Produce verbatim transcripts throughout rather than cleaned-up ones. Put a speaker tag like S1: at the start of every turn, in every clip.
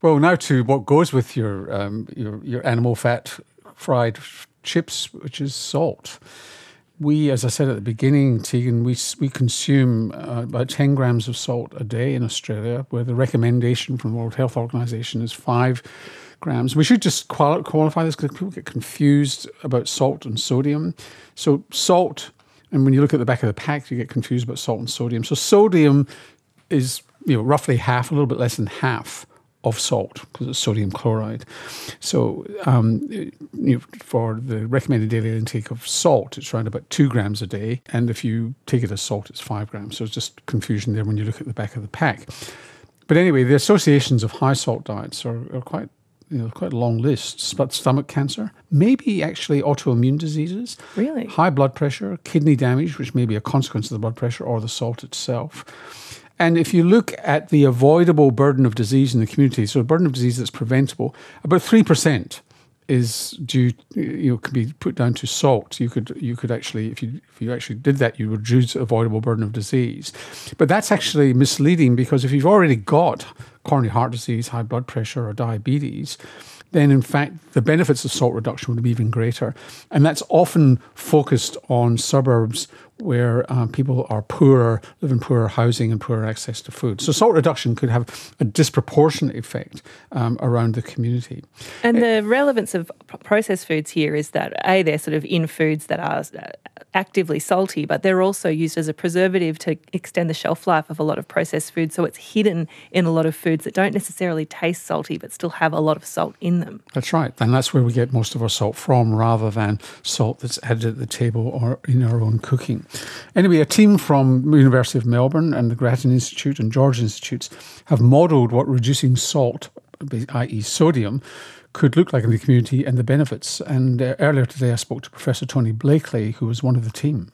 S1: Well, now to what goes with your um, your, your animal fat fried chips, which is salt. We, as I said at the beginning, Tegan, we we consume uh, about ten grams of salt a day in Australia, where the recommendation from the World Health Organization is five grams. We should just quali- qualify this because people get confused about salt and sodium. So salt, and when you look at the back of the pack, you get confused about salt and sodium. So sodium is, you know, roughly half, a little bit less than half of salt, because it's sodium chloride. So um, you know, for the recommended daily intake of salt, it's around about two grams a day. And if you take it as salt, it's five grams. So it's just confusion there when you look at the back of the pack. But anyway, the associations of high salt diets are, are quite, you know, quite a long list. Split stomach cancer, maybe actually autoimmune diseases.
S2: Really?
S1: High blood pressure, kidney damage, which may be a consequence of the blood pressure or the salt itself. And if you look at the avoidable burden of disease in the community, so a burden of disease that's preventable, about three percent is due, you know, can be put down to salt. You could you could actually, if you if you actually did that, you would reduce avoidable burden of disease. But that's actually misleading, because if you've already got coronary heart disease, high blood pressure or diabetes, then in fact the benefits of salt reduction would be even greater. And that's often focused on suburbs where um, people are poorer, live in poorer housing and poorer access to food. So salt reduction could have a disproportionate effect um, around the community.
S2: And the relevance of processed foods here is that, A, they're sort of in foods that are actively salty, but they're also used as a preservative to extend the shelf life of a lot of processed foods. So it's hidden in a lot of foods that don't necessarily taste salty but still have a lot of salt in them.
S1: That's right. And that's where we get most of our salt from, rather than salt that's added at the table or in our own cooking. Anyway, a team from the University of Melbourne and the Grattan Institute and George Institutes have modelled what reducing salt, that is sodium, could look like in the community and the benefits. And uh, earlier today I spoke to Professor Tony Blakely, who was one of the team.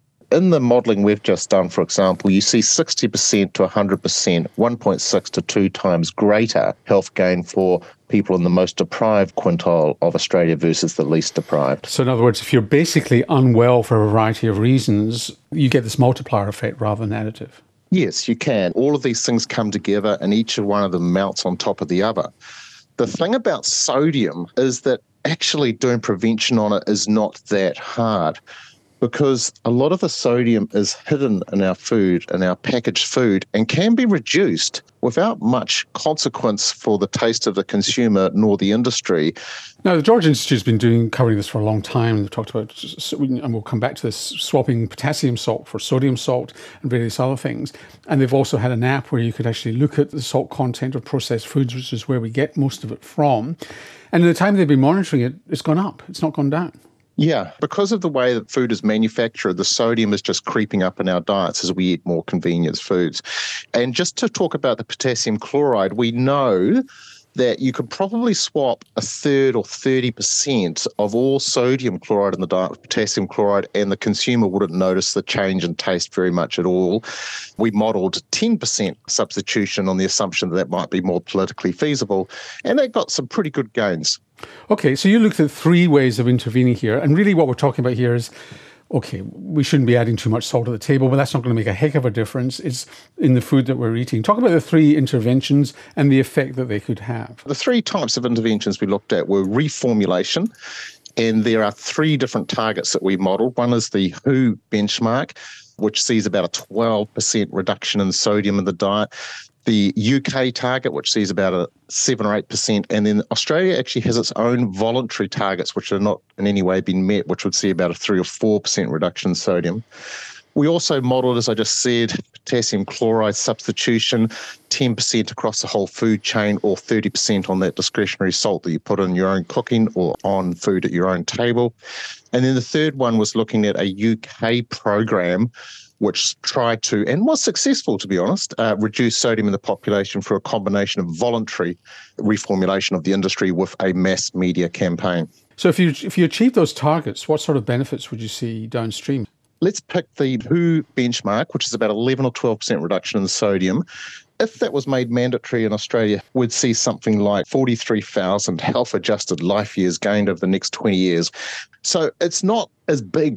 S3: In the modelling we've just done, for example, you see sixty percent to one hundred percent, one point six to two times greater health gain for people in the most deprived quintile of Australia versus the least deprived.
S1: So in other words, if you're basically unwell for a variety of reasons, you get this multiplier effect rather than additive.
S3: Yes, you can. All of these things come together and each one of them mounts on top of the other. The thing about sodium is that actually doing prevention on it is not that hard, because a lot of the sodium is hidden in our food, in our packaged food, and can be reduced without much consequence for the taste of the consumer nor the industry.
S1: Now, the George Institute's been doing covering this for a long time. They've talked about, and we'll come back to this, swapping potassium salt for sodium salt and various other things. And they've also had an app where you could actually look at the salt content of processed foods, which is where we get most of it from. And in the time they've been monitoring it, it's gone up. It's not gone down.
S3: Yeah, because of the way that food is manufactured, the sodium is just creeping up in our diets as we eat more convenience foods. And just to talk about the potassium chloride, we know that you could probably swap a third or thirty percent of all sodium chloride in the diet with potassium chloride, and the consumer wouldn't notice the change in taste very much at all. We modelled ten percent substitution on the assumption that that might be more politically feasible, and that got some pretty good gains.
S1: Okay, so you looked at three ways of intervening here, and really what we're talking about here is, okay, we shouldn't be adding too much salt to the table, but that's not going to make a heck of a difference. It's in the food that we're eating. Talk about the three interventions and the effect that they could have.
S3: The three types of interventions we looked at were reformulation, and there are three different targets that we modelled. One is the W H O benchmark, which sees about a twelve percent reduction in sodium in the diet. The U K target, which sees about a seven or eight percent, and then Australia actually has its own voluntary targets, which are not in any way been met, which would see about a three or four percent reduction in sodium. We also modelled, as I just said, potassium chloride substitution, ten percent across the whole food chain, or thirty percent on that discretionary salt that you put in your own cooking or on food at your own table. And then the third one was looking at a U K program which tried to, and was successful to be honest, uh, reduce sodium in the population through a combination of voluntary reformulation of the industry with a mass media campaign.
S1: So if you if you achieve those targets, what sort of benefits would you see downstream?
S3: Let's pick the W H O benchmark, which is about eleven or twelve percent reduction in sodium. If that was made mandatory in Australia, we'd see something like forty-three thousand health-adjusted life years gained over the next twenty years. So it's not as big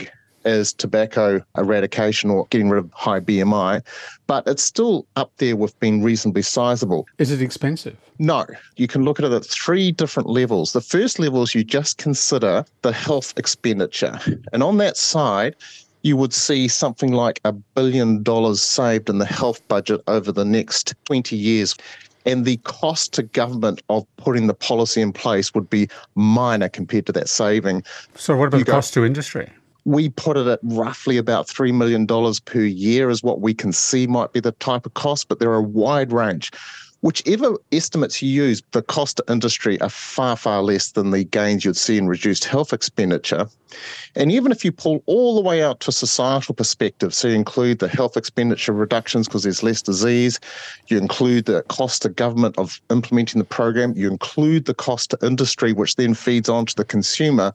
S3: as tobacco eradication or getting rid of high B M I, but it's still up there with being reasonably sizable.
S1: Is it expensive?
S3: No. You can look at it at three different levels. The first level is you just consider the health expenditure. And on that side, you would see something like a billion dollars saved in the health budget over the next twenty years. And the cost to government of putting the policy in place would be minor compared to that saving.
S1: So what about
S3: You
S1: the
S3: go-
S1: cost to industry?
S3: We put it at roughly about three million dollars per year is what we can see might be the type of cost, but there are a wide range. Whichever estimates you use, the cost to industry are far, far less than the gains you'd see in reduced health expenditure. And even if you pull all the way out to a societal perspective, so you include the health expenditure reductions because there's less disease, you include the cost to government of implementing the program, you include the cost to industry, which then feeds on to the consumer,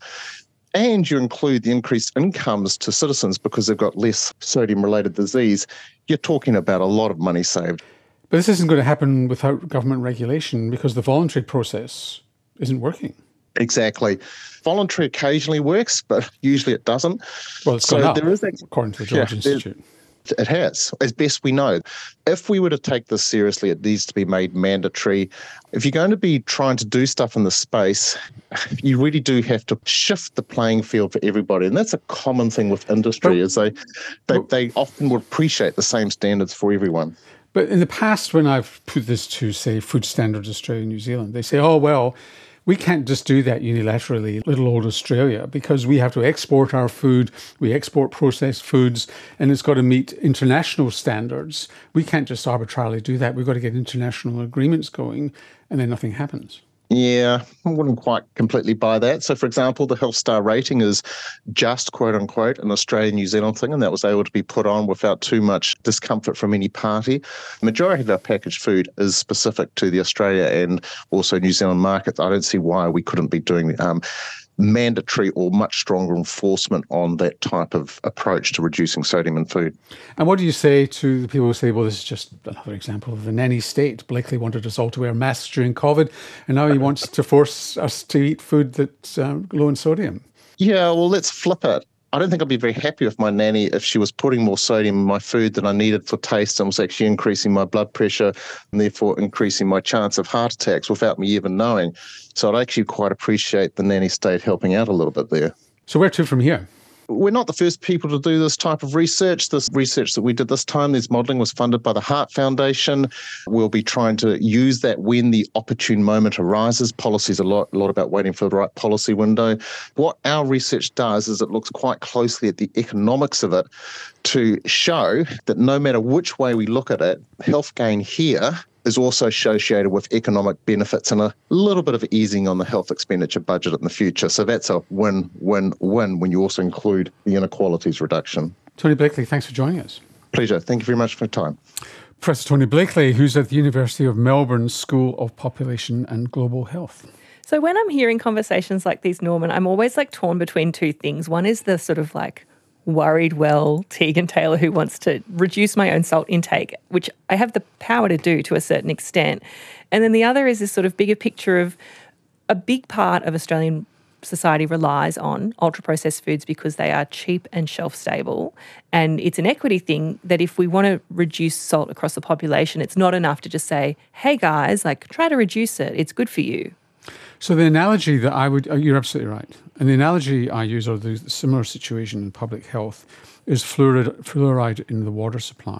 S3: and you include the increased incomes to citizens because they've got less sodium-related disease, you're talking about a lot of money saved.
S1: But this isn't going to happen without government regulation because the voluntary process isn't working.
S3: Exactly. Voluntary occasionally works, but usually it doesn't.
S1: Well, it's
S3: So
S1: gone up,
S3: there is a-
S1: according to the George
S3: Yeah, there-
S1: Institute.
S3: It has, as best we know. If we were to take this seriously, it needs to be made mandatory. If you're going to be trying to do stuff in the space, you really do have to shift the playing field for everybody. And that's a common thing with industry,
S1: But-
S3: is they, they,
S1: but-
S3: they often would appreciate the same standards for everyone.
S1: But in the past, when I've put this to, say, Food Standards Australia and New Zealand, they say, oh, well, we can't just do that unilaterally, little old Australia, because we have to export our food, we export processed foods, and it's got to meet international standards. We can't just arbitrarily do that. We've got to get international agreements going, and then nothing happens.
S3: Yeah, I wouldn't quite completely buy that. So, for example, the Health Star rating is just, quote unquote, an Australia-New Zealand thing, and that was able to be put on without too much discomfort from any party. The majority of our packaged food is specific to the Australia and also New Zealand markets. I don't see why we couldn't be doing um, mandatory or much stronger enforcement on that type of approach to reducing sodium in food.
S1: And what do you say to the people who say, well, this is just another example of the nanny state? Blakely wanted us all to wear masks during COVID, and now he wants to force us to eat food that's um, low in sodium.
S3: Yeah, well, let's flip it. I don't think I'd be very happy with my nanny if she was putting more sodium in my food than I needed for taste and was actually increasing my blood pressure and therefore increasing my chance of heart attacks without me even knowing. So I'd actually quite appreciate the nanny state helping out a little bit there.
S1: So where to from here?
S3: We're not the first people to do this type of research. This research that we did this time, this modelling was funded by the Heart Foundation. We'll be trying to use that when the opportune moment arises. Policy is a lot, a lot about waiting for the right policy window. What our research does is it looks quite closely at the economics of it to show that no matter which way we look at it, health gain here is also associated with economic benefits and a little bit of easing on the health expenditure budget in the future. So that's a win-win-win when you also include the inequalities reduction.
S1: Tony Blakely, thanks for joining us.
S3: Pleasure. Thank you very much for your time.
S1: Professor Tony Blakely, who's at the University of Melbourne School of Population and Global Health.
S2: So when I'm hearing conversations like these, Norman, I'm always like torn between two things. One is the sort of like worried well Tegan Taylor who wants to reduce my own salt intake, which I have the power to do to a certain extent. And then the other is this sort of bigger picture of a big part of Australian society relies on ultra-processed foods because they are cheap and shelf-stable. And it's an equity thing that if we want to reduce salt across the population, it's not enough to just say, hey guys, like try to reduce it. It's good for you.
S1: So the analogy that I would, oh, you're absolutely right. And the analogy I use, or the similar situation in public health, is fluoride, fluoride in the water supply.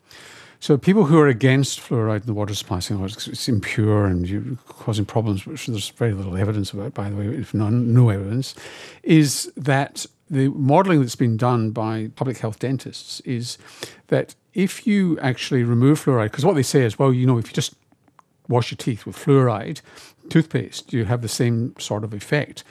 S1: So people who are against fluoride in the water supply, saying, oh, it's, it's impure and you're causing problems, which there's very little evidence about, by the way, if none, no evidence, is that the modelling that's been done by public health dentists is that if you actually remove fluoride, because what they say is, well, you know, if you just wash your teeth with fluoride toothpaste, you have the same sort of effect.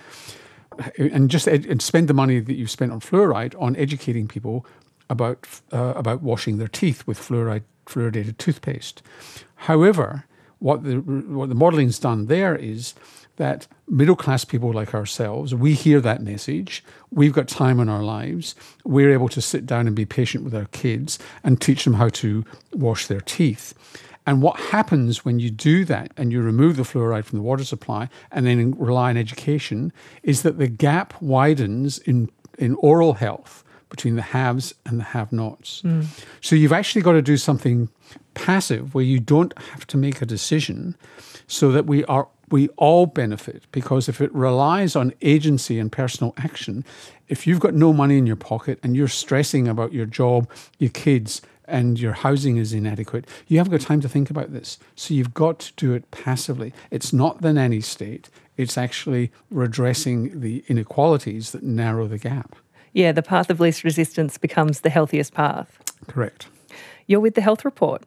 S1: And just ed- and spend the money that you've spent on fluoride on educating people about uh, about washing their teeth with fluoride fluoridated toothpaste. However, what the what the modeling's done there is that middle class people like ourselves, we hear that message. We've got time in our lives. We're able to sit down and be patient with our kids and teach them how to wash their teeth. And what happens when you do that and you remove the fluoride from the water supply and then rely on education is that the gap widens in, in oral health between the haves and the have-nots. Mm. So you've actually got to do something passive where you don't have to make a decision so that we are we all benefit, because if it relies on agency and personal action, if you've got no money in your pocket and you're stressing about your job, your kids, and your housing is inadequate, you haven't got time to think about this. So you've got to do it passively. It's not the nanny state. It's actually redressing the inequalities that narrow the gap.
S2: Yeah, the path of least resistance becomes the healthiest path.
S1: Correct.
S2: You're with the Health Report.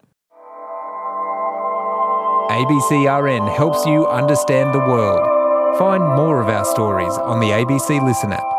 S4: A B C R N helps you understand the world. Find more of our stories on the A B C Listen app.